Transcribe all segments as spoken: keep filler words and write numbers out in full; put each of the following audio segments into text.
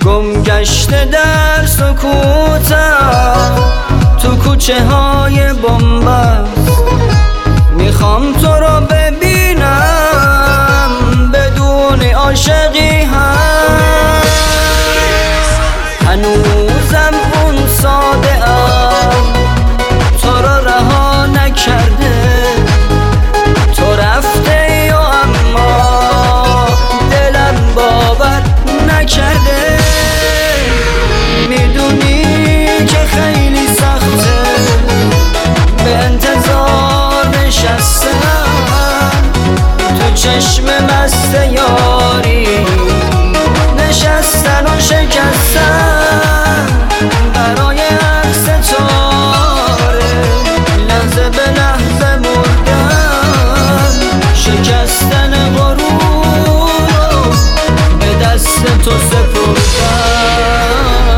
گم گشته در سکوتم تو کوچه های بنبست، میخوام تو رو ببینم بدون عاشقی هم. هنوزم اون ساده ام تو رو رها نکرده، تو رفته و اما دلم باور نکرده. میدونی که خیلی سخته به انتظار نشستم تو چشم مست یاری، نشستن و شکستن برای عکس تاره، لحظه به لحظه مردن، شکستن غرور رو به دست تو سپردن.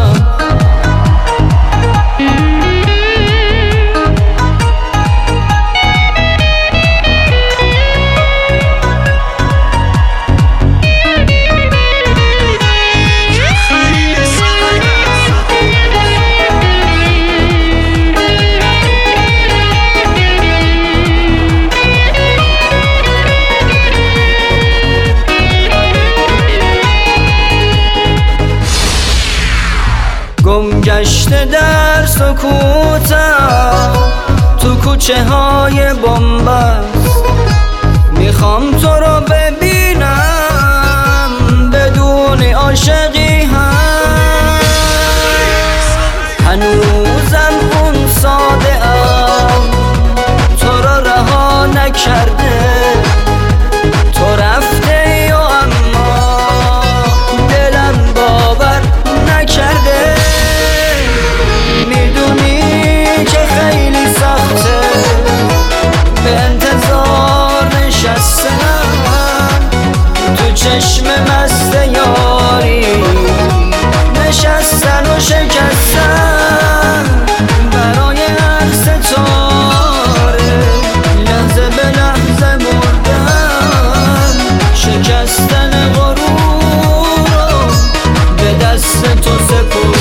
گم گشته در سکوتم تو کوچه های بنبست، میخوام تو رو ببینم بدون عاشقی هم. هنوزم اون ساده ام تو رو رها نکرده، تو رفته و اما دلم باور نکرده. چشم مست یاری، نشستن و شکستن برای عکس تاره، لحظه به لحظه مردن، شکستن غرور رو به دست تو سپردن.